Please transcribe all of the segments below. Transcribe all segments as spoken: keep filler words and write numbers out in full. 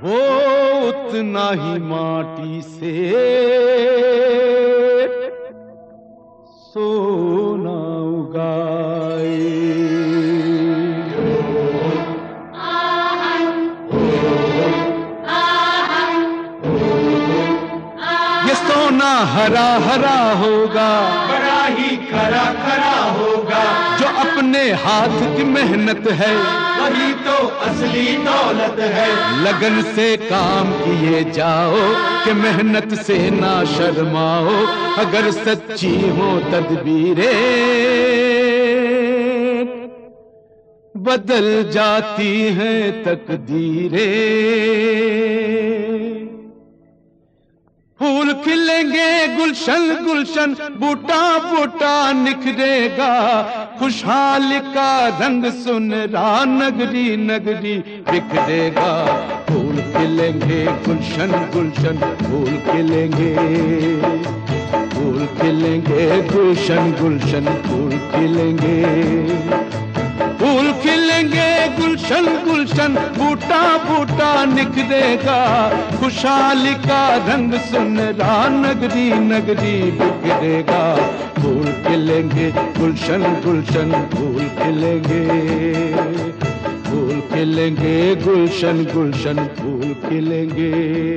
वो उतना ही माटी से सोना उगाए। ये सोना हरा हरा होगा, बड़ा ही खरा खरा होगा। जो अपने हाथ की मेहनत है वही तो असली दौलत है। लगन से काम किए जाओ कि मेहनत से ना शर्माओ। अगर सच्ची हो तदबीरें बदल जाती हैं तकदीरें। फूल खिलेंगे गुलशन गुलशन, बूटा बूटा निखरेगा। खुशहाली का रंग सुनरा नगरी नगरी बिखरेगा। फूल खिलेंगे गुलशन गुलशन, फूल खिलेंगे फूल खिलेंगे गुलशन गुलशन, फूल खिलेंगे फूल खिलेंगे गुलशन गुलशन, बूटा बूटा निखरेगा। खुशहाली का रंग सुनरा नगरी नगरी बिखरेगा। फूल खिलेंगे गुलशन गुलशन, फूल खिलेंगे फूल खिलेंगे गुलशन गुलशन, फूल खिलेंगे।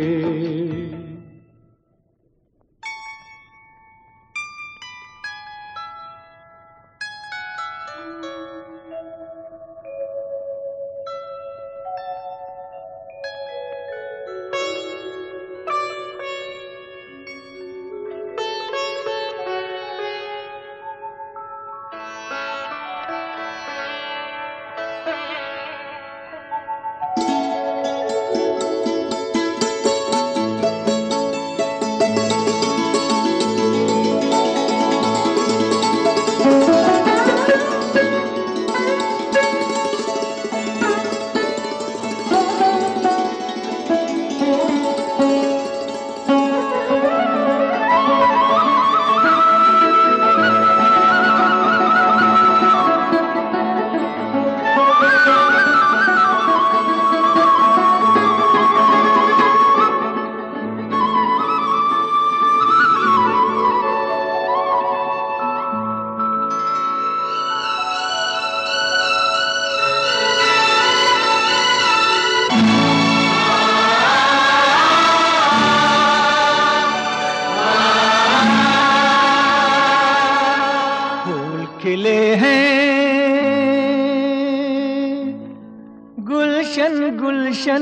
खिले हैं गुलशन गुलशन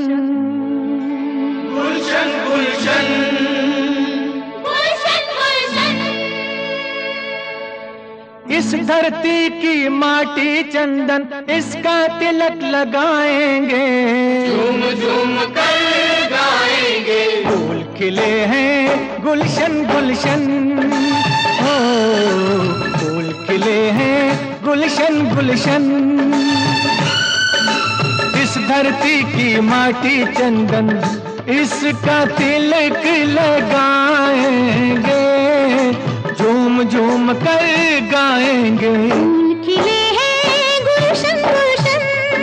गुलशन गुलशन गुलशन गुलशन। इस धरती की माटी चंदन, इसका तिलक लगाएंगे। झूम झूम कर गाएंगे। फूल खिले हैं गुलशन गुलशन, हो फूल खिले हैं गुलशन गुलशन। इस धरती की माटी चंदन, इसका तिलक लगाएंगे। झूम झूम कर गाएंगे। फूल खिले हैं गुलशन गुलशन,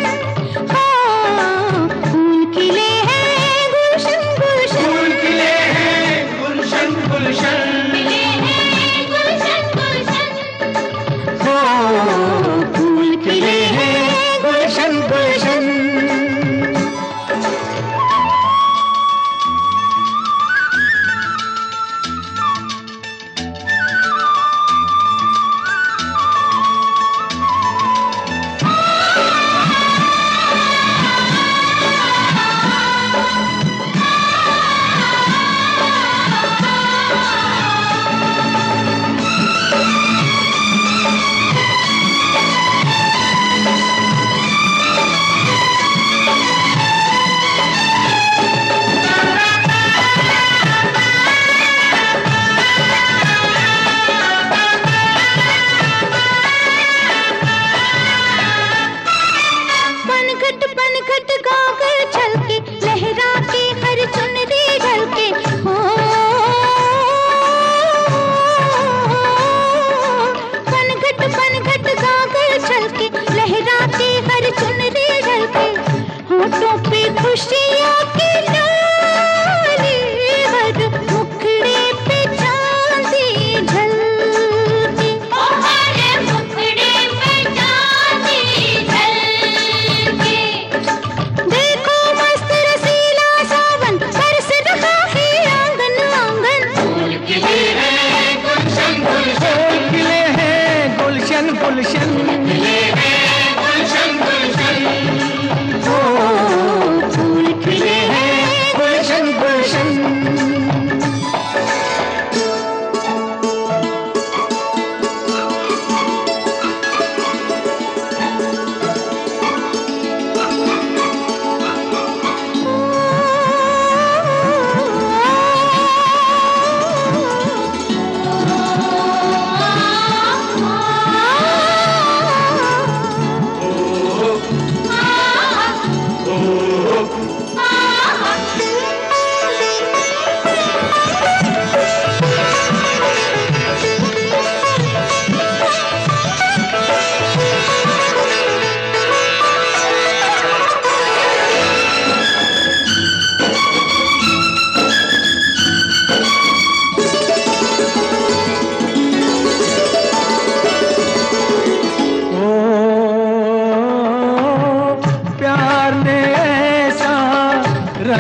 हाँ फूल खिले हैं गुलशन गुलशन। फूल खिले हैं गुलशन गुलशन, खिले हैं गुलशन गुलशन, हो फूल खिले हैं गुलशन गुलशन।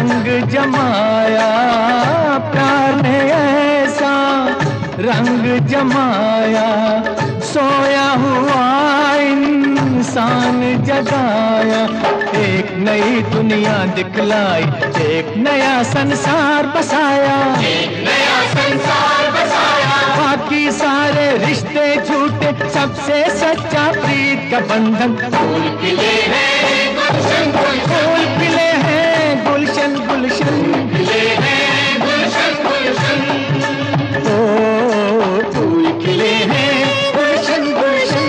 रंग जमाया, प्यार ने ऐसा रंग जमाया, सोया हुआ इंसान जगाया, एक नई दुनिया दिखलाई, एक नया संसार बसाया, एक नया संसार बसाया। बाकी सारे रिश्ते झूठे, सबसे सच्चा प्रीत का बंधन फूल खिले हैं गुलशन गुलशन, फूल खिले हैं गुलशन गुलशन, खिले हैं गुलशन गुलशन, ओ फूल खिले हैं गुलशन गुलशन।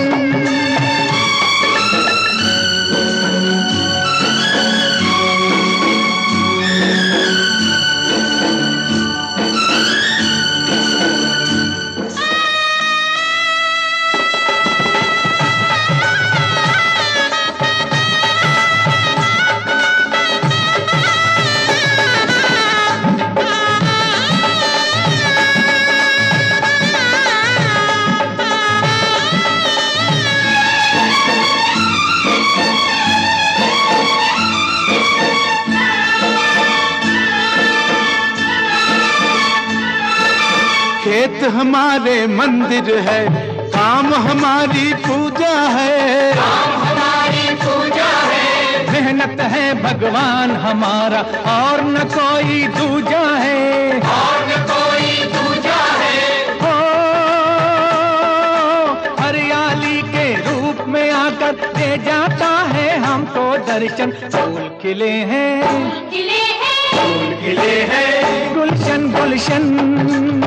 खेत हमारे मंदिर है, काम हमारी पूजा है, काम हमारी पूजा है, मेहनत है भगवान हमारा और न कोई दूजा है, और न कोई दूजा है। हो हरियाली के रूप में आकर दे जाता है हमको दर्शन, फूल खिले हैं खिले हैं फूल खिले हैं गुलशन गुलशन।